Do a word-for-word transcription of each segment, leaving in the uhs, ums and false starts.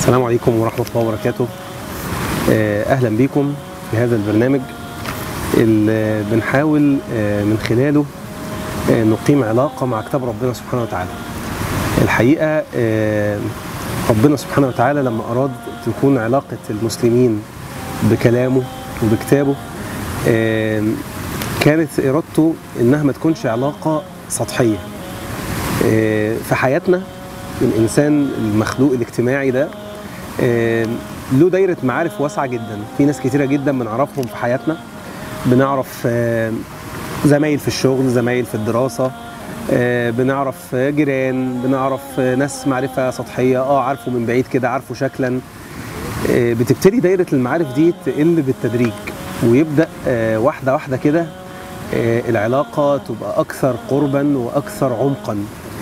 السلام عليكم ورحمة الله وبركاته. أهلا بكم في هذا البرنامج اللي بنحاول من خلاله نقيم علاقة مع كتاب ربنا سبحانه وتعالى. الحقيقة ربنا سبحانه وتعالى لما أراد تكون علاقة المسلمين بكلامه وبكتابه كانت إرادته إنها ما تكونش علاقة سطحية. في حياتنا الإنسان المخلوق الاجتماعي ده له دايرة معارف واسعة جدا، في ناس كتيرة جدا بنعرفهم في حياتنا، بنعرف زمايل في الشغل، زمايل في الدراسة، بنعرف جيران، بنعرف ناس معرفة سطحية، اه عارفه من بعيد كده، عارفه شكلا. بتبتدي دايرة المعارف دي تقل بالتدريج، ويبدأ واحدة واحدة كده العلاقة تبقى أكثر قربا وأكثر عمقا،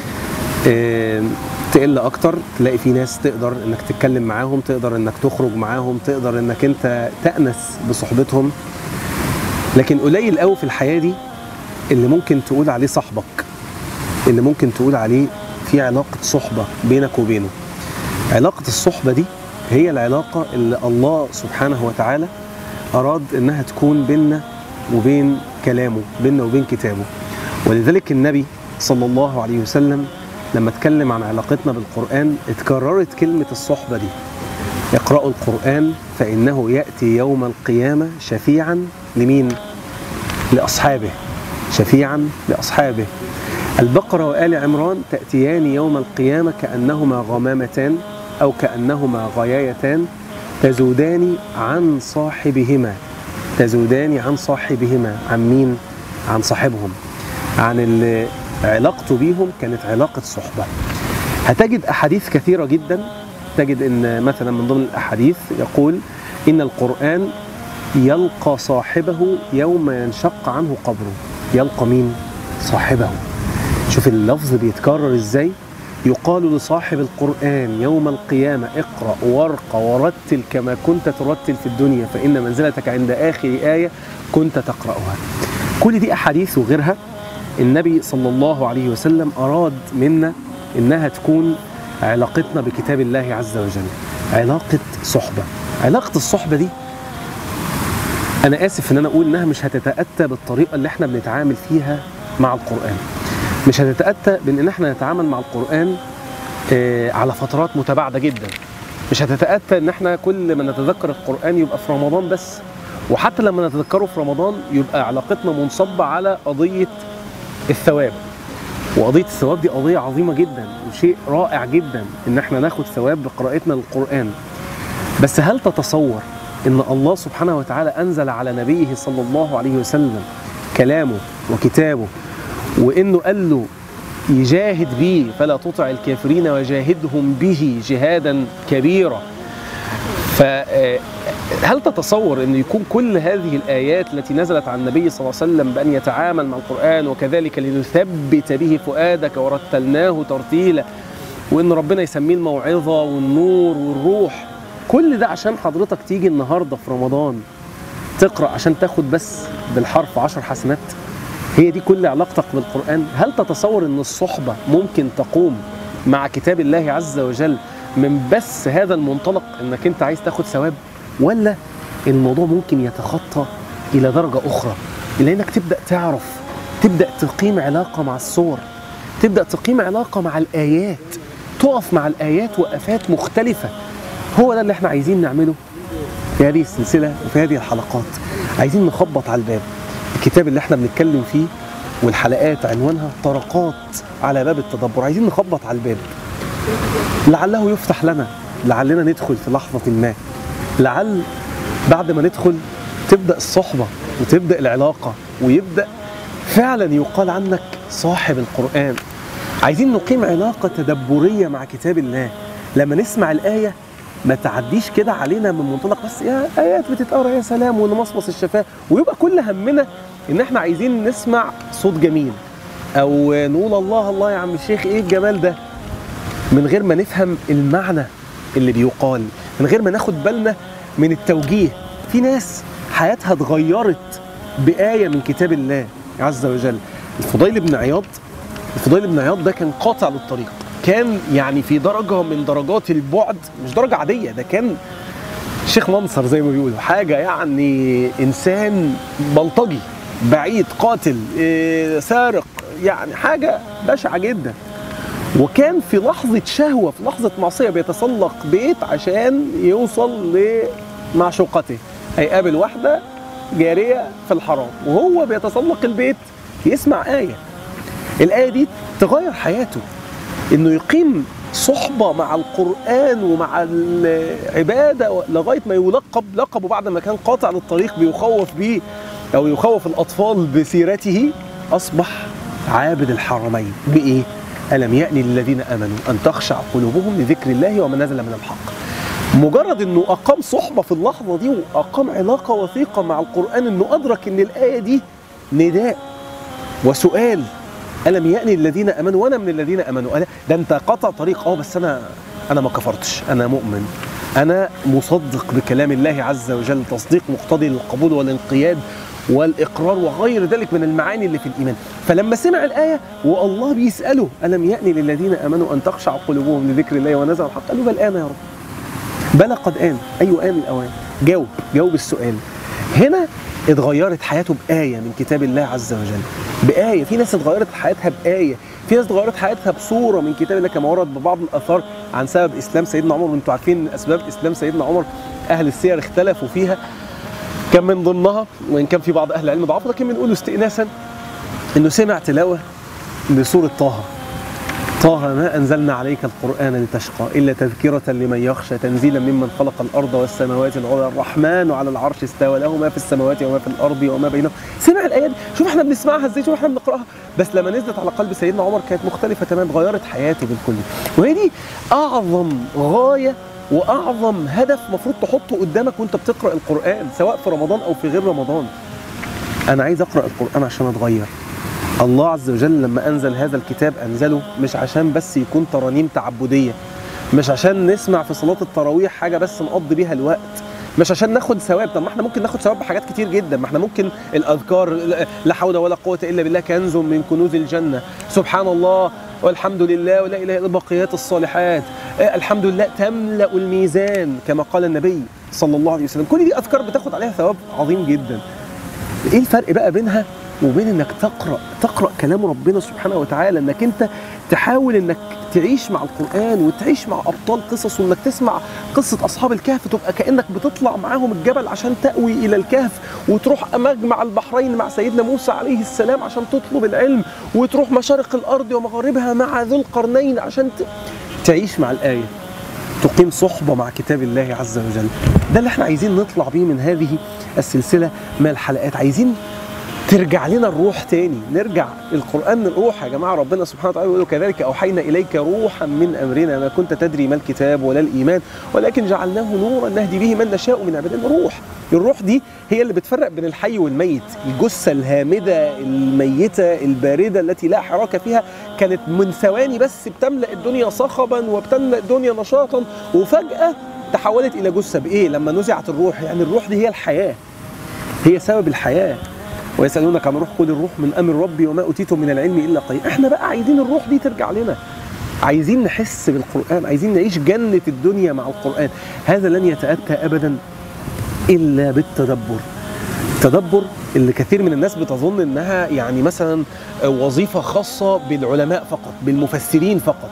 تقل أكتر، تلاقي في ناس تقدر إنك تتكلم معاهم، تقدر إنك تخرج معاهم، تقدر إنك أنت تأنس بصحبتهم. لكن قليل قوي في الحياة دي اللي ممكن تقول عليه صاحبك، اللي ممكن تقول عليه في علاقة صحبة بينك وبينه. علاقة الصحبة دي هي العلاقة اللي الله سبحانه وتعالى أراد إنها تكون بيننا وبين كلامه، بيننا وبين كتابه. ولذلك النبي صلى الله عليه وسلم لما اتكلم عن علاقتنا بالقرآن اتكررت كلمة الصحبة دي: اقرأوا القرآن فإنه يأتي يوم القيامة شفيعا لمين؟ لأصحابه، شفيعا لأصحابه. البقرة وآل عمران تأتيان يوم القيامة كأنهما غمامتان أو كأنهما غيايتان تزودان عن صاحبهما، تزودان عن صاحبهما. عن مين؟ عن صاحبهم، عن اللي علاقته بيهم كانت علاقة صحبة. هتجد أحاديث كثيرة جدا، تجد إن مثلا من ضمن الأحاديث يقول إن القرآن يلقى صاحبه يوم ينشق عنه قبره. يلقى مين؟ صاحبه. شوف اللفظ بيتكرر إزاي. يقال لصاحب القرآن يوم القيامة: اقرأ وارق ورتل كما كنت ترتل في الدنيا فإن منزلتك عند آخر آية كنت تقرأها. كل دي أحاديث وغيرها النبي صلى الله عليه وسلم أراد منا إنها تكون علاقتنا بكتاب الله عز وجل علاقة صحبة. علاقة الصحبة دي أنا آسف إن أنا أقول إنها مش هتتأتى بالطريقة اللي إحنا بنتعامل فيها مع القرآن، مش هتتأتى بإن إحنا نتعامل مع القرآن آه على فترات متباعدة جدا، مش هتتأتى إن إحنا كل ما نتذكر القرآن يبقى في رمضان بس، وحتى لما نتذكره في رمضان يبقى علاقتنا منصبة على قضية الثواب. وقضية الثواب دي قضية عظيمة جدا وشيء رائع جدا إن إحنا ناخد ثواب بقراءتنا للقرآن. بس هل تتصور إن الله سبحانه وتعالى أنزل على نبيه صلى الله عليه وسلم كلامه وكتابه، وإنه قال له يجاهد به فلا تطع الكافرين وجاهدهم به جهادا كبيرا؟ فهل تتصور أن يكون كل هذه الآيات التي نزلت عن النبي صلى الله عليه وسلم بأن يتعامل مع القرآن وكذلك لنثبت به فؤادك ورتلناه ترتيلا، وأن ربنا يسميه الموعظة والنور والروح، كل ده عشان حضرتك تيجي النهاردة في رمضان تقرأ عشان تاخد بس بالحرف عشر حسنات؟ هي دي كل علاقتك بالقرآن؟ هل تتصور أن الصحبة ممكن تقوم مع كتاب الله عز وجل من بس هذا المنطلق انك انت عايز تاخد ثواب، ولا الموضوع ممكن يتخطى الى درجة اخرى، الى انك تبدأ تعرف، تبدأ تقيم علاقة مع الصور، تبدأ تقيم علاقة مع الآيات، تقف مع الآيات وقفات مختلفة؟ هو ده اللي احنا عايزين نعمله في هذه السلسلة وفي هذه الحلقات. عايزين نخبط على الباب. الكتاب اللي احنا بنتكلم فيه والحلقات عنوانها طرقات على باب التدبر. عايزين نخبط على الباب لعله يفتح لنا، لعلنا ندخل في لحظة ما، لعل بعد ما ندخل تبدأ الصحبة وتبدأ العلاقة ويبدأ فعلا يقال عنك صاحب القرآن. عايزين نقيم علاقة تدبرية مع كتاب الله. لما نسمع الآية ما تعديش كده علينا من منطلق بس يا آيات بتتقرأ يا سلام ونمصمص الشفاه، ويبقى كل همنا إن احنا عايزين نسمع صوت جميل أو نقول الله الله يا عم الشيخ إيه الجمال ده، من غير ما نفهم المعنى اللي بيقال، من غير ما ناخد بالنا من التوجيه. في ناس حياتها اتغيرت بآية من كتاب الله عز وجل. الفضيل بن عياض الفضيل بن عياض ده كان قاطع للطريق، كان يعني في درجه من درجات البعد، مش درجه عاديه، ده كان شيخ منصر زي ما بيقولوا، حاجه يعني انسان بلطجي بعيد، قاتل، إيه، سارق، يعني حاجه بشعه جدا. وكان في لحظه شهوه، في لحظه معصيه، بيتسلق بيت عشان يوصل لمعشوقته، هيقابل واحده جاريه في الحرام، وهو بيتسلق البيت يسمع ايه. الايه دي تغير حياته، انه يقيم صحبه مع القران ومع العباده لغايه ما يلقب لقبه بعد ما كان قاطع للطريق بيخوف بيه او يخوف الاطفال بسيرته، اصبح عابد الحرمين. بايه؟ الم يأن للذين امنوا ان تخشع قلوبهم لذكر الله وما نزل من الحق. مجرد انه اقام صحبه في اللحظه دي واقام علاقه وثيقه مع القران، انه ادرك ان الايه دي نداء وسؤال. الم يأن للذين امنوا، وانا من الذين امنوا. ده انت قطع طريق، اه بس انا انا ما كفرتش، انا مؤمن، انا مصدق بكلام الله عز وجل تصديق مقتضي للقبول والانقياد والاقرار وغير ذلك من المعاني اللي في الايمان. فلما سمع الايه والله بيساله الم يأن للذين امنوا ان تخشع قلوبهم لذكر الله ونزل الحق، قال له بل آن يا رب، بلى قد آن، أيوة آن الأوان. جاوب جاوب السؤال. هنا اتغيرت حياته بآية من كتاب الله عز وجل، بآية. في ناس اتغيرت حياتها بآية، في ناس اتغيرت حياتها بصورة من كتاب الله، كما ورد ببعض الآثار عن سبب إسلام سيدنا عمر. وانتم عارفين أسباب إسلام سيدنا عمر أهل السير اختلفوا فيها، كان من ضمنها، وإن كان في بعض أهل العلم ضعفوا، لكن بنقول استئناسا إنه سمع تلاوة لسورة طه. طه ما أنزلنا عليك القرآن لتشقى إلا تذكرة لمن يخشى تنزيلا ممن خلق الأرض والسماوات العلى الرحمن على العرش استوى له ما في السماوات وما في الأرض وما بينهما. سمع الآيات دي، شوف احنا بنسمعها ازاي، شوف احنا بنقرأها، بس لما نزلت على قلب سيدنا عمر كانت مختلفة تماما، غيرت حياته بالكل. وهي دي أعظم غاية وأعظم هدف مفروض تحطه قدامك وانت بتقرأ القرآن، سواء في رمضان أو في غير رمضان. أنا عايز أقرأ القرآن عشان أتغير. الله عز وجل لما أنزل هذا الكتاب أنزله مش عشان بس يكون ترانيم تعبدية، مش عشان نسمع في صلاة التراويح حاجة بس نقضي بيها الوقت، مش عشان ناخد ثواب. طب ما احنا ممكن ناخد ثواب بحاجات كتير جدا، ما احنا ممكن الأذكار، لا حول ولا قوة إلا بالله كنز من كنوز الجنة، سبحان الله والحمد لله ولا إله إلا الله، بقيات الصالحات، الحمد لله تملأ الميزان كما قال النبي صلى الله عليه وسلم. كل دي أذكار بتاخد عليها ثواب عظيم جدا. إيه الفرق بقى بينها وبين انك تقرأ تقرأ كلام ربنا سبحانه وتعالى؟ انك انت تحاول انك تعيش مع القرآن وتعيش مع ابطال قصص، وانك تسمع قصة اصحاب الكهف تبقى كأنك بتطلع معاهم الجبل عشان تأوي الى الكهف، وتروح مجمع البحرين مع سيدنا موسى عليه السلام عشان تطلب العلم، وتروح مشارق الارض ومغاربها مع ذو القرنين عشان ت... تعيش مع الآية، تقيم صحبة مع كتاب الله عز وجل. ده اللي احنا عايزين نطلع بيه من هذه السلسلة من الحلقات. عايزين ترجع لنا الروح تاني، نرجع القرآن الروح. يا جماعة ربنا سبحانه وتعالى يقول كذلك أوحينا إليك روحا من أمرنا ما كنت تدري ما الكتاب ولا الإيمان ولكن جعلناه نورا نهدي به من نشاء من عبادنا. روح، الروح دي هي اللي بتفرق بين الحي والميت. الجثة الهامدة الميتة الباردة التي لا حراك فيها كانت من ثواني بس بتملأ الدنيا صخبا وبتملأ الدنيا نشاطا، وفجأة تحولت إلى جثة. بإيه؟ لما نزعت الروح. يعني الروح دي هي الحياة، هي سبب الحياة. ويسألونك عن الروح قل الروح من أمر ربي وما أوتيتم من العلم إلا قليلا. احنا بقى عايزين الروح دي ترجع لنا، عايزين نحس بالقرآن، عايزين نعيش جنة الدنيا مع القرآن. هذا لن يتأتى أبدا إلا بالتدبر. التدبر اللي كثير من الناس بتظن إنها يعني مثلا وظيفة خاصة بالعلماء فقط، بالمفسرين فقط،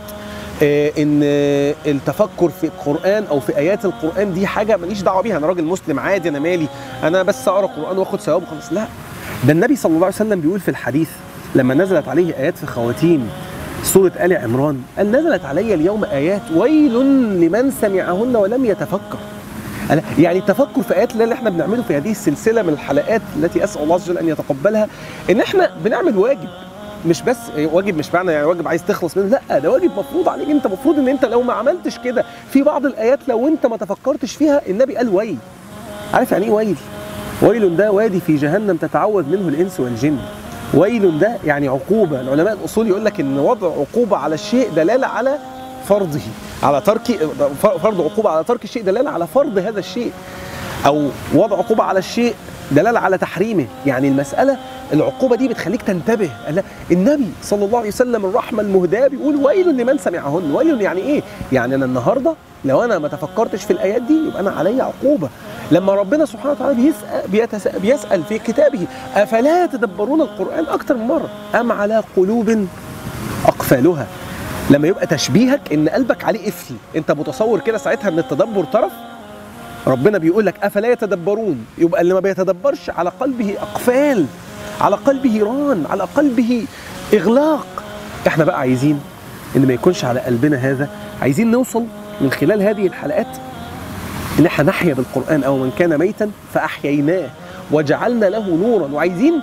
ان التفكر في القرآن او في ايات القرآن دي حاجة ماليش دعوة بيها، انا راجل مسلم عادي، انا مالي، انا بس اقرا قرآن واخد ثواب وخلاص. لا، ده النبي صلى الله عليه وسلم بيقول في الحديث لما نزلت عليه ايات في خواتيم سورة آل عمران، قال نزلت علي اليوم ايات ويل لمن سمعهن ولم يتفكر. يعني التفكر في ايات الله اللي احنا بنعمله في هذه السلسلة من الحلقات التي اسال الله عز وجل ان يتقبلها، ان احنا بنعمل واجب، مش بس واجب مش معنى يعني واجب عايز تخلص منه، لا، ده واجب مفروض عليك. انت مفروض ان انت لو ما عملتش كده في بعض الايات لو انت ما تفكرتش فيها، النبي قال ويل. عارف يعني ايه ويل؟ ويل ده وادي في جهنم تتعوذ منه الانس والجن. ويل ده يعني عقوبه. العلماء الاصول يقول لك ان وضع عقوبه على الشيء دلاله على فرضه، على ترك فرض عقوبه على ترك الشيء دلاله على فرض هذا الشيء، او وضع عقوبه على الشيء دلاله على تحريمه. يعني المساله العقوبه دي بتخليك تنتبه. النبي صلى الله عليه وسلم الرحمه المهداه بيقول ويل لمن سمعهن. ويل يعني ايه؟ يعني انا النهارده لو انا ما تفكرتش في الايات دي يبقى انا علي عقوبه. لما ربنا سبحانه وتعالى بيسأل, بيتسأل بيسأل في كتابه افلا يتدبرون القرآن اكتر من مره ام على قلوب اقفالها. لما يبقى تشبيهك ان قلبك عليه قفل، انت متصور كده ساعتها ان التدبر طرف. ربنا بيقول لك افلا يتدبرون، يبقى اللي ما بيتدبرش على قلبه اقفال، على قلبه ران، على قلبه اغلاق. احنا بقى عايزين ان ما يكونش على قلبنا هذا. عايزين نوصل من خلال هذه الحلقات ان احنا نحيا بالقرآن. او من كان ميتا فاحييناه وجعلنا له نورا. وعايزين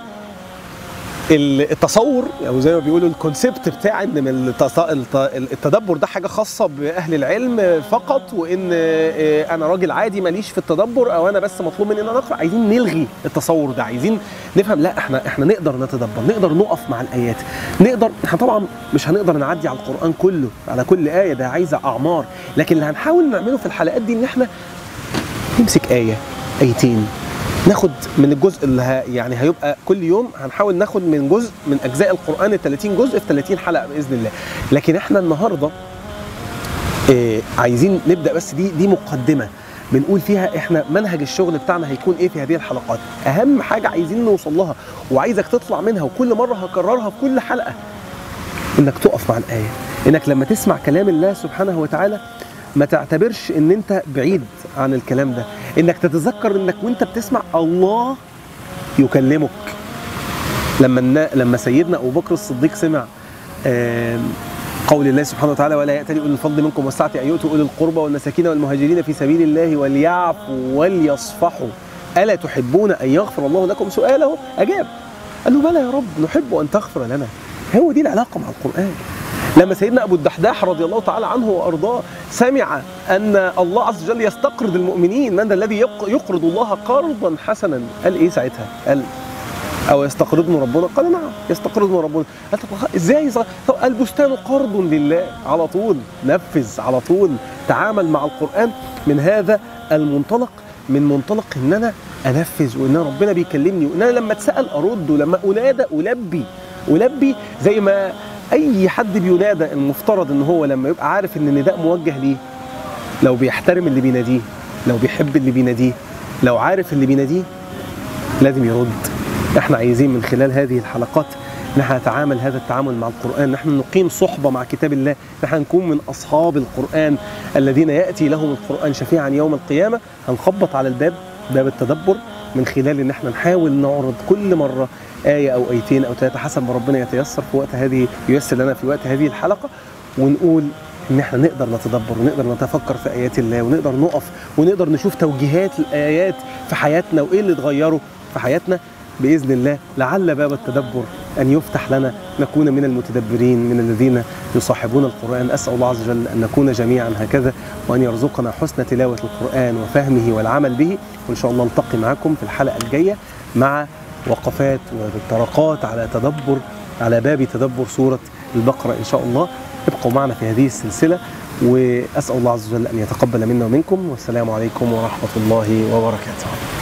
التصور او يعني زي ما بيقولوا الكونسيبت بتاع ان من التدبر ده حاجه خاصه باهل العلم فقط، وان انا راجل عادي ماليش في التدبر او انا بس مطلوب مني ان انا اقرا. عايزين نلغي التصور ده، عايزين نفهم لا احنا احنا نقدر نتدبر، نقدر نقف مع الايات، نقدر. احنا طبعا مش هنقدر نعدي على القرآن كله على كل ايه، ده عايزه اعمار. لكن اللي هنحاول نعمله في الحلقات دي ان احنا نمسك ايه ايتين، ناخد من الجزء اللي ه... يعني هيبقى كل يوم هنحاول ناخد من جزء من اجزاء القرآن ال ثلاثين جزء في ثلاثين حلقه باذن الله. لكن احنا النهارده إيه عايزين نبدا، بس دي دي مقدمه بنقول فيها احنا منهج الشغل بتاعنا هيكون ايه في هذه الحلقات. اهم حاجه عايزين نوصل لها وعايزك تطلع منها، وكل مره هكررها في كل حلقه، انك تقف مع الايه، انك لما تسمع كلام الله سبحانه وتعالى ما تعتبرش ان انت بعيد عن الكلام ده، انك تتذكر انك وانت بتسمع الله يكلمك. لما لما سيدنا ابو بكر الصديق سمع قول الله سبحانه وتعالى ولا يأتل أولي الفضل منكم والسعة أن يؤتوا أولي القربى والمساكين والمهاجرين في سبيل الله وليعفوا وليصفحوا ألا تحبون أن يغفر الله لكم؟ سؤاله أجاب، قال له بلى يا رب نحب أن تغفر لنا. هو دي العلاقة مع القرآن. لما سيدنا أبو الدحداح رضي الله تعالى عنه وأرضاه سمع أن الله عز وجل يستقرض المؤمنين، من ذا الذي يقرض الله قرضا حسنا، قال إيه ساعتها؟ قال أو يستقرضنا ربنا؟ قال نعم يستقرضنا ربنا. قال طب إزاي؟ طب البستان قرض لله. على طول نفذ، على طول تعامل مع القرآن من هذا المنطلق، من منطلق إن أنا أنفذ، وإن ربنا بيكلمني، وإن أنا لما أتسأل أرد، ولما أنادى ألبي ألبي زي ما أي حد بينادى. المفترض إن هو لما يبقى عارف إن النداء موجه ليه، لو بيحترم اللي بيناديه، لو بيحب اللي بيناديه، لو عارف اللي بيناديه، لازم يرد. احنا عايزين من خلال هذه الحلقات نحن نتعامل هذا التعامل مع القرآن، نحن نقيم صحبة مع كتاب الله، نحن نكون من أصحاب القرآن الذين يأتي لهم القرآن شفيعا يوم القيامة. هنخبط على الباب، باب التدبر، من خلال ان احنا نحاول نعرض كل مرة آية أو آيتين أو ثلاثة حسب ما ربنا يتيسر في وقت هذه، ييسر لنا في وقت هذه الحلقة، ونقول ان احنا نقدر نتدبر ونقدر نتفكر في آيات الله، ونقدر نقف ونقدر نشوف توجيهات الآيات في حياتنا وإيه اللي اتغيروا في حياتنا بإذن الله. لعل باب التدبر أن يفتح لنا، نكون من المتدبرين، من الذين يصاحبون القرآن. أسأل الله عز وجل أن نكون جميعا هكذا، وأن يرزقنا حسن تلاوة القرآن وفهمه والعمل به. وإن شاء الله نلتقي معكم في الحلقة الجاية مع وقفات وطرقات على تدبر، على باب تدبر سورة البقرة إن شاء الله. ابقوا معنا في هذه السلسلة، وأسأل الله عز وجل أن يتقبل منا ومنكم، والسلام عليكم ورحمة الله وبركاته.